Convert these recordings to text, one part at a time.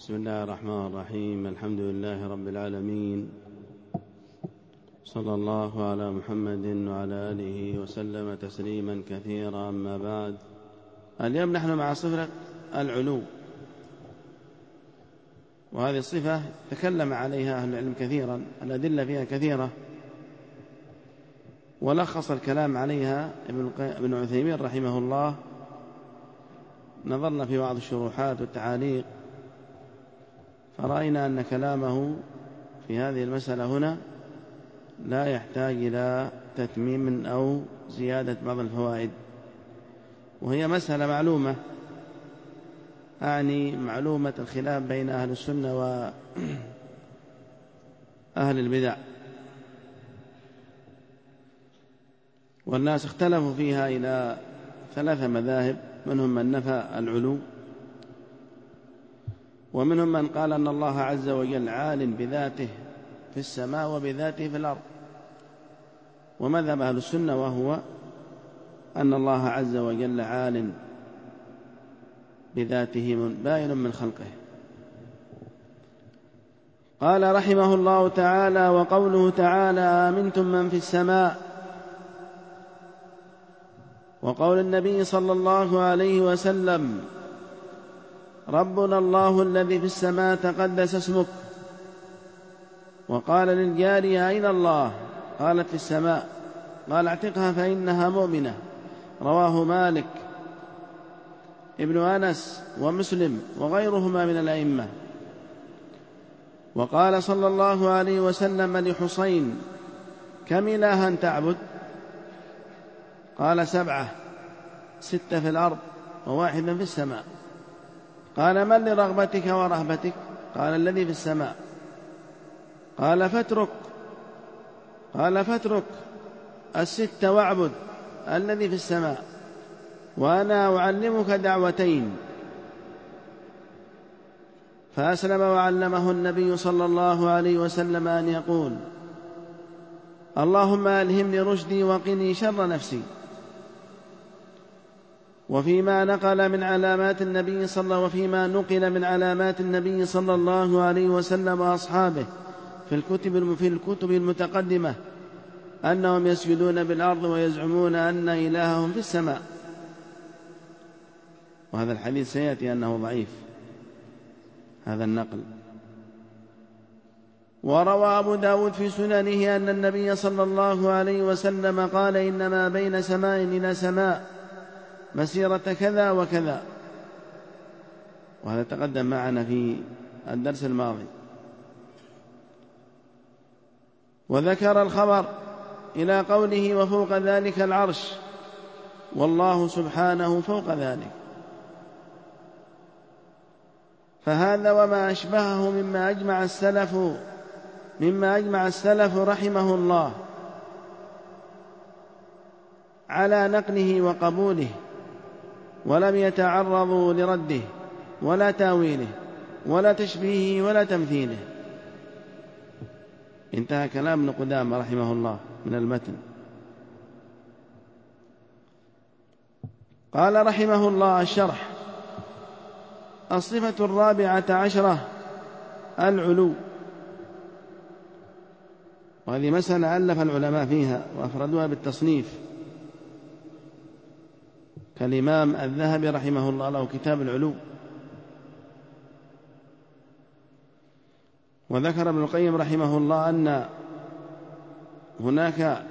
بسم الله الرحمن الرحيم. الحمد لله رب العالمين، صلى الله على محمد وعلى آله وسلم تسليما كثيرا. أما بعد، اليوم نحن مع صفة العلو، وهذه الصفة تكلم عليها أهل العلم كثيرا، الأدلة فيها كثيرة، ولخص الكلام عليها ابن عثيمين رحمه الله. نظرنا في بعض الشروحات والتعاليق، فرأينا أن كلامه في هذه المسألة هنا لا يحتاج إلى تتميم أو زيادة بعض الفوائد، وهي مسألة معلومة، أعني معلومة الخلاف بين أهل السنة وأهل البدع، والناس اختلفوا فيها إلى 3 مذاهب، منهم من نفى العلو، ومنهم من قال أن الله عز وجل عال بذاته في السماء وبذاته في الأرض، ومذهب أهل السنة وهو أن الله عز وجل عال بذاته باين من خلقه. قال رحمه الله تعالى: وقوله تعالى: آمنتم من في السماء، وقول النبي صلى الله عليه وسلم: ربنا الله الذي في السماء تقدس اسمك. وقال للجارية: أين الله؟ قالت: في السماء. قال: اعتقها فإنها مؤمنة. رواه مالك ابن أنس ومسلم وغيرهما من الأئمة. وقال صلى الله عليه وسلم لحسين: كم إلها تعبد؟ قال: 7، 6 في الأرض و1 في السماء. قال: من لرغبتك ورهبتك؟ قال: الذي في السماء. قال: فاترك 6 واعبد الذي في السماء، وأنا أعلمك دعوتين. فأسلم وعلمه النبي صلى الله عليه وسلم أن يقول: اللهم ألهمني رشدي وقني شر نفسي. وفيما نقل من علامات النبي صلى الله عليه وسلم وأصحابه في الكتب المتقدمة أنهم يسجدون بالأرض ويزعمون أن إلههم في السماء، وهذا الحديث سيأتي أنه ضعيف هذا النقل. وروى أبو داود في سننه أن النبي صلى الله عليه وسلم قال: إنما بين سماء إلى سماء مسيرة كذا وكذا، وهذا تقدم معنا في الدرس الماضي. وذكر الخبر إلى قوله: وفوق ذلك العرش، والله سبحانه فوق ذلك. فهذا وما أشبهه مما أجمع السلف رحمه الله على نقله وقبوله، ولم يتعرضوا لرده ولا تاويله ولا تشبيهه ولا تمثيله. انتهى كلام ابن قدامة رحمه الله من المتن. قال رحمه الله: الشرح. الصفة 14 العلو، وهذه مسألة ألف العلماء فيها وأفردوها بالتصنيف، كالإمام الذهبي رحمه الله له كتاب العلو. وذكر ابن القيم رحمه الله أن هناك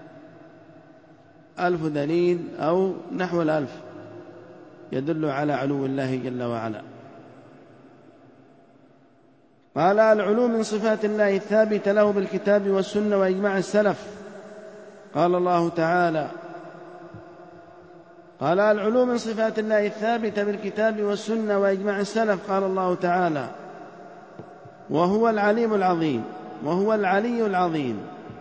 1000 دليل أو نحو 1000 يدل على علو الله جل وعلا. قال: العلو من صفات الله الثابتة له بالكتاب والسنة وإجماع السلف. قال الله تعالى: قال: العلو من صفات الله الثابتة بالكتاب والسنة وإجماع السلف. قال الله تعالى: وهو العلي العظيم.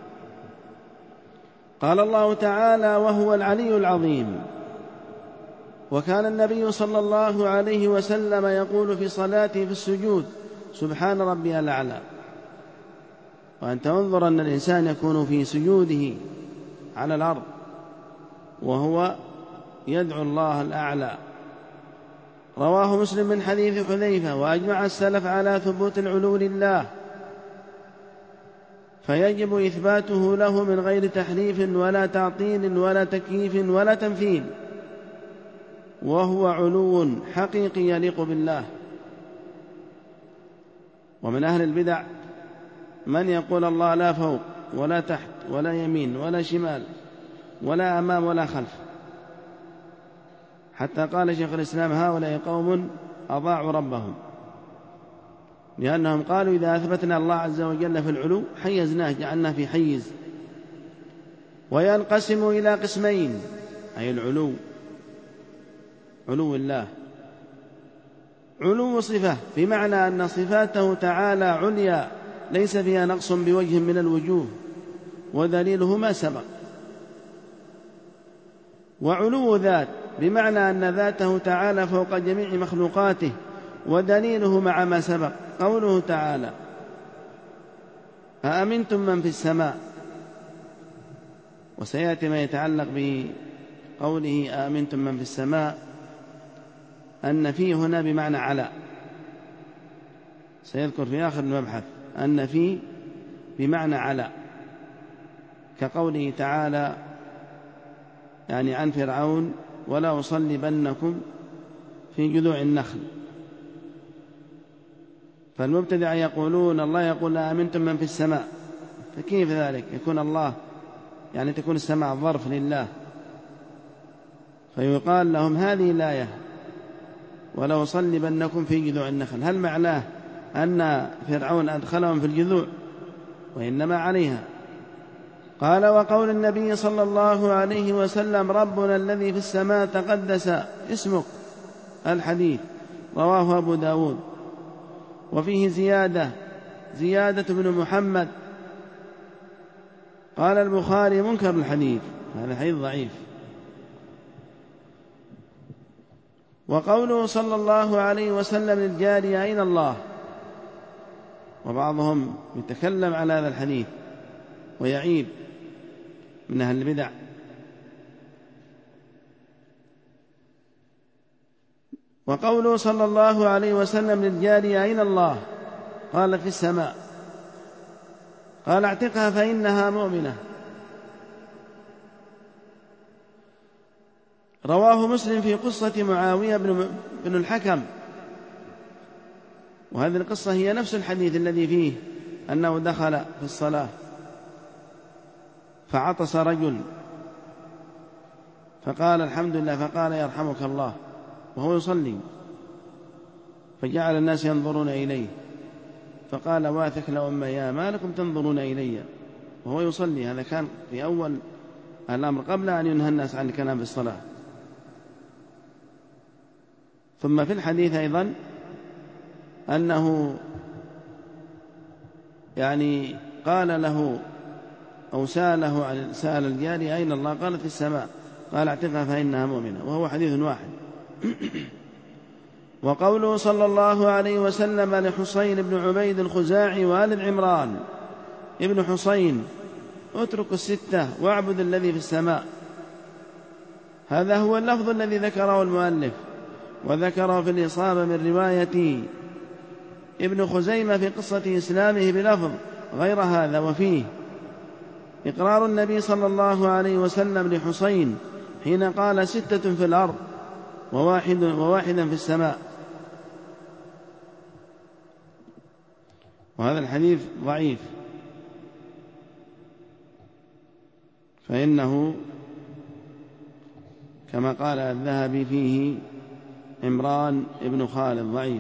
قال الله تعالى: وهو العلي العظيم. وكان النبي صلى الله عليه وسلم يقول في صلاته في السجود: سبحان ربي الأعلى. وأنت انظر أن الإنسان يكون في سجوده على الأرض وهو يدعو الله الأعلى، رواه مسلم من حديث حذيفة. وأجمع السلف على ثبوت العلو لله، فيجب إثباته له من غير تحريف ولا تعطيل ولا تكييف ولا تمثيل، وهو علو حقيقي يليق بالله. ومن أهل البدع من يقول الله لا فوق ولا تحت ولا يمين ولا شمال ولا أمام ولا خلف، حتى قال شيخ الإسلام هؤلاء قوم أضاعوا ربهم، لأنهم قالوا إذا أثبتنا الله عز وجل في العلو حيزناه، جعلناه في حيز. وينقسم إلى قسمين، أي العلو، علو الله علو صفة، بمعنى أن صفاته تعالى عليا ليس فيها نقص بوجه من الوجوه، ودليله ما سبق. وعلو ذات، بمعنى أن ذاته تعالى فوق جميع مخلوقاته، ودليله مع ما سبق قوله تعالى أأمنتم من في السماء. وسيأتي ما يتعلق بقوله أأمنتم من في السماء أن فيه هنا بمعنى على، سيذكر في آخر المبحث أن فيه بمعنى على، كقوله تعالى يعني عن فرعون ولا أصلبنكم في جذوع النخل. فالمبتدع يقولون الله يقول أأمنتم من في السماء، فكيف ذلك يكون الله يعني تكون السماء ظرف لله؟ فيقال لهم هذه الآية ولا أصلبنكم في جذوع النخل، هل معناه أن فرعون أدخلهم في الجذوع؟ وإنما عليها. قال وقول النبي صلى الله عليه وسلم ربنا الذي في السماء تقدس اسمك، الحديث رواه أبو داود. وفيه زيادة بن محمد، قال البخاري منكر الحديث، هذا حديث ضعيف. وقوله صلى الله عليه وسلم للجارية أين الله، وبعضهم يتكلم على هذا الحديث ويعيب من أهل البدع. وقوله صلى الله عليه وسلم للجارية أين الله، قال في السماء، قال اعتقها فإنها مؤمنة. رواه مسلم في قصة معاوية بن الحكم، وهذه القصة هي نفس الحديث الذي فيه أنه دخل في الصلاة فعطس رجل فقال الحمد لله، فقال يرحمك الله وهو يصلي، فجعل الناس ينظرون إليه، فقال واثك لأم يا ما لكم تنظرون إلي وهو يصلي. هذا كان في أول الأمر قبل أن ينهى الناس عن الكلام في الصلاة. ثم في الحديث أيضا أنه يعني قال له أو سأل الجاري أين الله، قالت في السماء، قال اعتقها فإنها مؤمنة، وهو حديث واحد. وقوله صلى الله عليه وسلم لحصين بن عبيد الخزاعي والد عمران ابن حصين اترك الستة واعبد الذي في السماء، هذا هو اللفظ الذي ذكره المؤلف، وذكره في الإصابة من رواية ابن خزيمة في قصة إسلامه بلفظ غير هذا، وفيه إقرار النبي صلى الله عليه وسلم لحصين حين قال 6 في الأرض وواحدا في السماء. وهذا الحديث ضعيف، فإنه كما قال الذهبي فيه عمران ابن خالد ضعيف.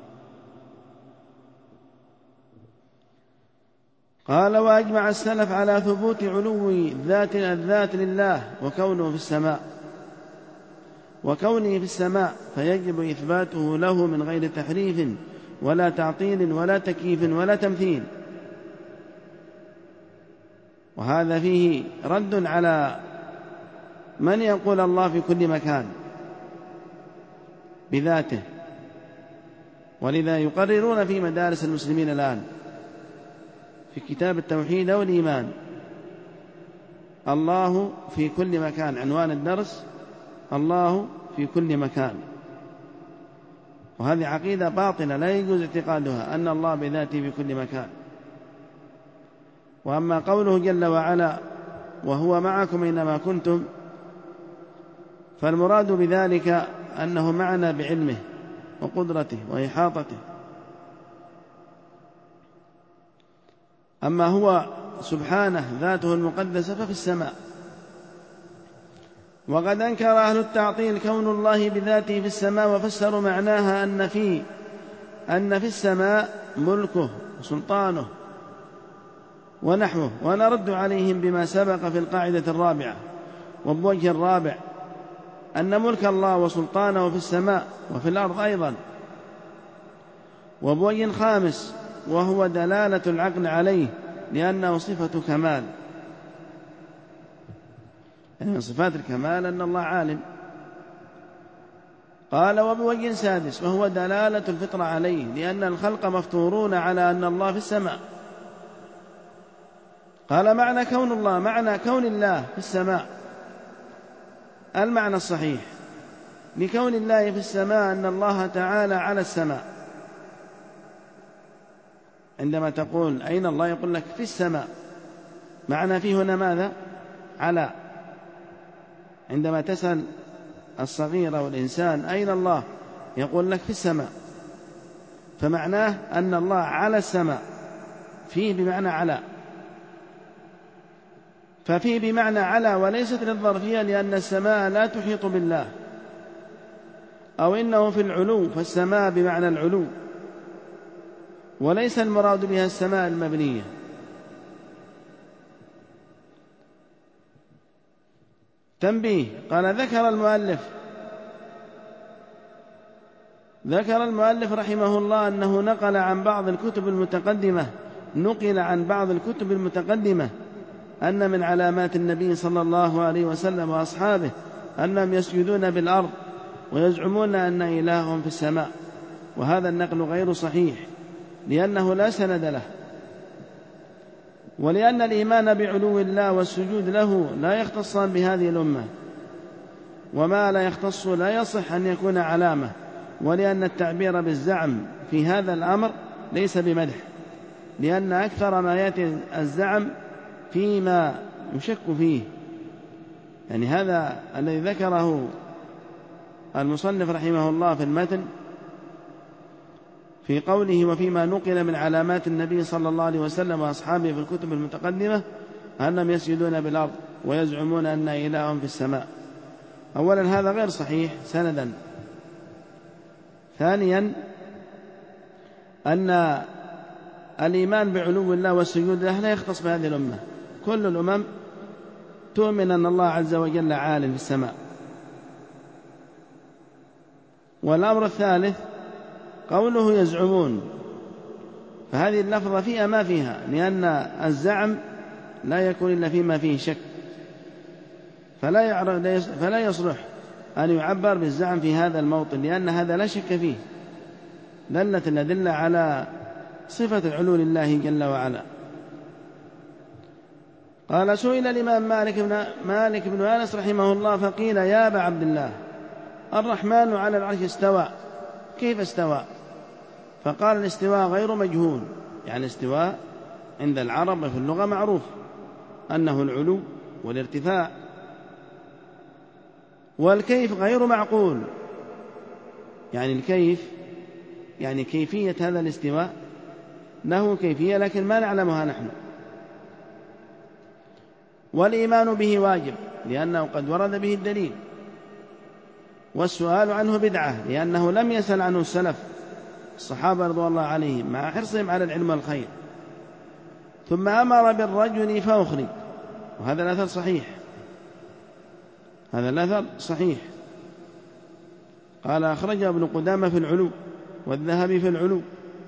قال وأجمع السلف على ثبوت علو الذات لله وكونه في السماء، وكونه في السماء فيجب إثباته له من غير تحريف ولا تعطيل ولا تكييف ولا تمثيل. وهذا فيه رد على من يقول الله في كل مكان بذاته، ولذا يقررون في مدارس المسلمين الآن في كتاب التوحيد أو الإيمان الله في كل مكان، عنوان الدرس الله في كل مكان. وهذه عقيدة باطلة لا يجوز اعتقادها أن الله بذاته في كل مكان. وأما قوله جل وعلا وهو معكم أينما كنتم، فالمراد بذلك أنه معنا بعلمه وقدرته وإحاطته. أما هو سبحانه ذاته المقدسة ففي السماء. وقد أنكر أهل التعطيل كون الله بذاته في السماء، وفسروا معناها أن في السماء ملكه وسلطانه ونحوه، ونرد عليهم بما سبق في القاعدة الرابعة. وبوجه الرابع أن ملك الله وسلطانه في السماء وفي الأرض أيضا. وبوجه خامس وهو دلالة العقل عليه لأنه صفة كمال، يعني من صفات الكمال أن الله عالم. قال وبوجه سادس وهو دلالة الفطرة عليه لأن الخلق مفطورون على أن الله في السماء. قال معنى كون الله في السماء، المعنى الصحيح لكون الله في السماء أن الله تعالى على السماء. عندما تقول أين الله يقول لك في السماء، معنى فيه هنا ماذا؟ على. عندما تسأل الصغير أو الإنسان أين الله يقول لك في السماء، فمعناه أن الله على السماء، فيه بمعنى على، ففيه بمعنى على وليست للظرفية لأن السماء لا تحيط بالله، أو إنه في العلو فالسماء بمعنى العلو، وليس المراد بها السماء المبنية. تنبيه. قال ذكر المؤلف رحمه الله أنه نقل عن بعض الكتب المتقدمة أن من علامات النبي صلى الله عليه وسلم وأصحابه أنهم يسجدون بالأرض ويزعمون أن إلههم في السماء، وهذا النقل غير صحيح لأنه لا سند له، ولأن الإيمان بعلو الله والسجود له لا يختصان بهذه الأمة، وما لا يختص لا يصح أن يكون علامة، ولأن التعبير بالزعم في هذا الأمر ليس بمدح، لأن أكثر ما يأتي الزعم فيما يشك فيه. يعني هذا الذي ذكره المصنف رحمه الله في المتن في قوله وفيما نقل من علامات النبي صلى الله عليه وسلم وأصحابه في الكتب المتقدمة أنهم يسجدون بالأرض ويزعمون أن إلههم في السماء. أولا هذا غير صحيح سندا. ثانيا أن الإيمان بعلو الله والسجود له لا يختص بهذه الأمة، كل الأمم تؤمن أن الله عز وجل عالٍ في السماء. والأمر الثالث قوله يزعمون، فهذه اللفظة فيها ما فيها، لأن الزعم لا يكون إلا فيما فيه شك، فلا يصلح أن يعبر بالزعم في هذا الموطن، لأن هذا لا شك فيه، دلت الأدلة على صفة العلو لله جل وعلا. قال سئل الإمام مالك بن أنس رحمه الله فقيل يا أبا عبد الله الرحمن على العرش استوى، كيف استوى؟ فقال الاستواء غير مجهول، يعني الاستواء عند العرب في اللغة معروف أنه العلو والارتفاع، والكيف غير معقول، يعني الكيف يعني كيفية هذا الاستواء له كيفية لكن ما نعلمها نحن. والإيمان به واجب لأنه قد ورد به الدليل، والسؤال عنه بدعة لأنه لم يسأل عنه السلف الصحابة رضوان الله عليهم مع حرصهم على العلم والخير. ثم أمر بالرجل فأخرج، وهذا الأثر صحيح، هذا الأثر صحيح. قال أخرجه ابن قدامة في العلو والذهبي في العلو.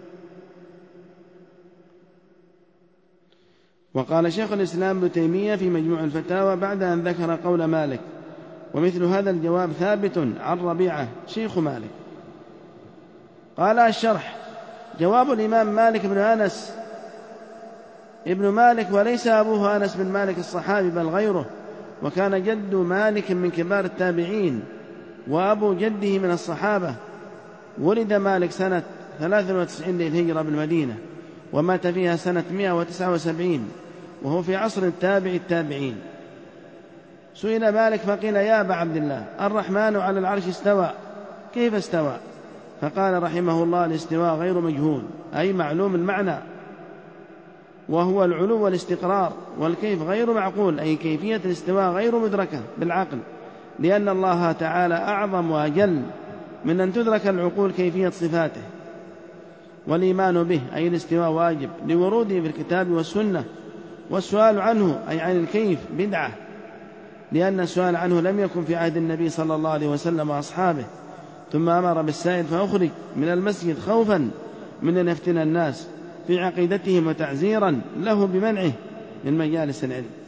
وقال شيخ الإسلام ابن تيمية في مجموع الفتاوى بعد أن ذكر قول مالك، ومثل هذا الجواب ثابت عن ربيعة شيخ مالك. قال الشرح جواب الإمام مالك بن أنس ابن مالك وليس أبوه أنس بن مالك الصحابي بل غيره، وكان جد مالك من كبار التابعين وأبو جده من الصحابة، ولد مالك سنة 93 للهجرة بالمدينة، ومات فيها سنة 179، وهو في عصر التابع التابعين. سئل مالك فقيل: يا أبا عبد الله، الرحمن على العرش استوى، كيف استوى؟ فقال رحمه الله: الاستواء غير مجهول، أي معلوم المعنى، وهو العلو والاستقرار، والكيف غير معقول، أي كيفية الاستواء غير مدركة بالعقل، لأن الله تعالى أعظم وأجل من أن تدرك العقول كيفية صفاته. والإيمان به أي الاستواء واجب لوروده في الكتاب والسنة، والسؤال عنه أي عن الكيف بدعة، لأن السؤال عنه لم يكن في عهد النبي صلى الله عليه وسلم وأصحابه، ثم أمر بالسائل فأخرج من المسجد خوفا من أن يفتن الناس في عقيدتهم وتعزيرا له بمنعه من مجالس العلم.